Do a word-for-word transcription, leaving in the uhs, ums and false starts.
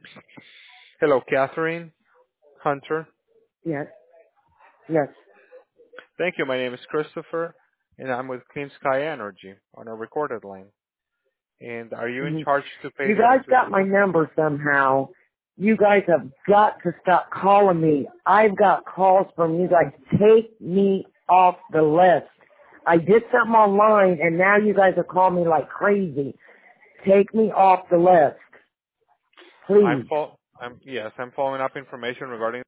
Hello, Catherine Hunter. Yes. Yes. Thank you. My name is Christopher, and I'm with Clean Sky Energy on a recorded line. And are you in hmm charge to pay You the guys got my electricity? number somehow. You guys have got to stop calling me. I've got calls from you guys. Take me off the list. I did something online and now you guys are calling me like crazy. Take me off the list. I'm Please. fol- I'm yes, I'm following up information regarding